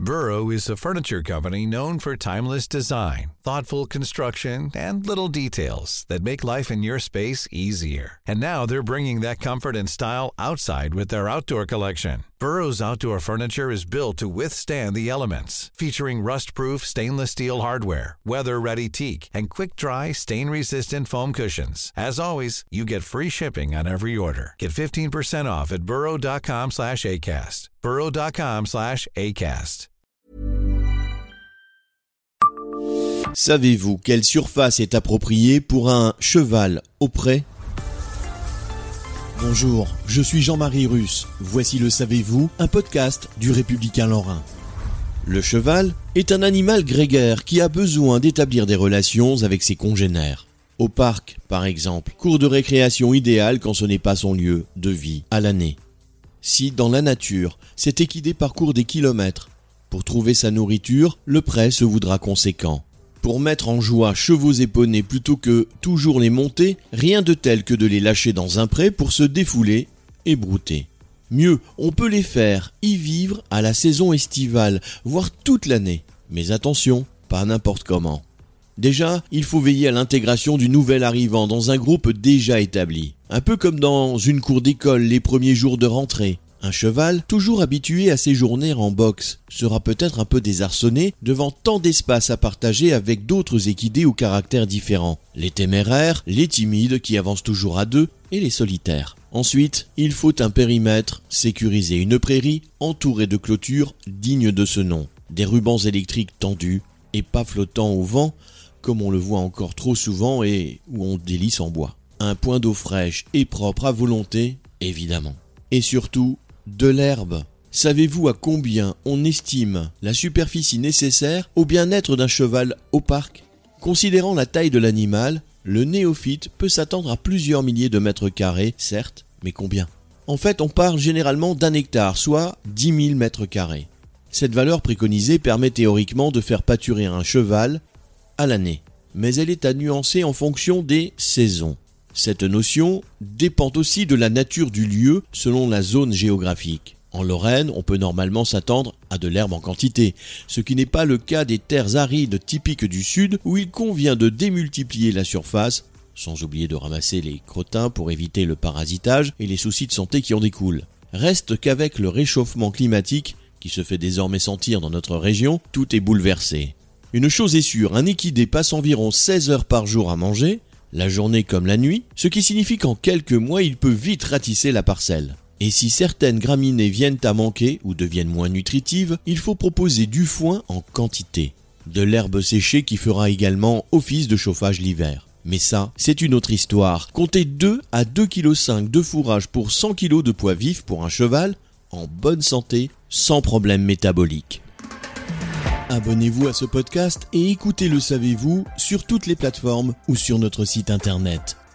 Burrow is a furniture company known for timeless design, thoughtful construction, and little details that make life in your space easier. And now they're bringing that comfort and style outside with their outdoor collection. Burrow's outdoor furniture is built to withstand the elements, featuring rust-proof stainless steel hardware, weather-ready teak, and quick-dry, stain-resistant foam cushions. As always, you get free shipping on every order. Get 15% off at burrow.com/ACAST. burrow.com/ACAST. Savez-vous quelle surface est appropriée pour un cheval au pré ? Bonjour, je suis Jean-Marie Russe. Voici le Savez-vous, un podcast du Républicain Lorrain. Le cheval est un animal grégaire qui a besoin d'établir des relations avec ses congénères. Au parc, par exemple, cours de récréation idéal quand ce n'est pas son lieu de vie à l'année. Si, dans la nature, cet équidé parcourt des kilomètres, pour trouver sa nourriture, le pré se voudra conséquent. Pour mettre en joie chevaux et poneys plutôt que toujours les monter, rien de tel que de les lâcher dans un pré pour se défouler et brouter. Mieux, on peut les faire y vivre à la saison estivale, voire toute l'année. Mais attention, pas n'importe comment. Déjà, il faut veiller à l'intégration du nouvel arrivant dans un groupe déjà établi. Un peu comme dans une cour d'école les premiers jours de rentrée. Un cheval, toujours habitué à séjourner en boxe, sera peut-être un peu désarçonné devant tant d'espace à partager avec d'autres équidés au caractère différent. Les téméraires, les timides qui avancent toujours à deux et les solitaires. Ensuite, il faut un périmètre, sécuriser une prairie entourée de clôtures dignes de ce nom. Des rubans électriques tendus et pas flottants au vent, comme on le voit encore trop souvent et où on délice en bois. Un point d'eau fraîche et propre à volonté, évidemment. Et surtout, de l'herbe. Savez-vous à combien on estime la superficie nécessaire au bien-être d'un cheval au parc ? Considérant la taille de l'animal, le néophyte peut s'attendre à plusieurs milliers de mètres carrés, certes, mais combien ? En fait, on parle généralement d'1 hectare, soit 10 000 mètres carrés. Cette valeur préconisée permet théoriquement de faire pâturer un cheval à l'année, mais elle est à nuancer en fonction des saisons. Cette notion dépend aussi de la nature du lieu selon la zone géographique. En Lorraine, on peut normalement s'attendre à de l'herbe en quantité, ce qui n'est pas le cas des terres arides typiques du sud où il convient de démultiplier la surface, sans oublier de ramasser les crottins pour éviter le parasitage et les soucis de santé qui en découlent. Reste qu'avec le réchauffement climatique qui se fait désormais sentir dans notre région, tout est bouleversé. Une chose est sûre, un équidé passe environ 16 heures par jour à manger, la journée comme la nuit, ce qui signifie qu'en quelques mois, il peut vite ratisser la parcelle. Et si certaines graminées viennent à manquer ou deviennent moins nutritives, il faut proposer du foin en quantité. De l'herbe séchée qui fera également office de chauffage l'hiver. Mais ça, c'est une autre histoire. Comptez 2 à 2,5 kg de fourrage pour 100 kg de poids vif pour un cheval, en bonne santé, sans problème métabolique. Abonnez-vous à ce podcast et écoutez Le Savez-vous sur toutes les plateformes ou sur notre site internet.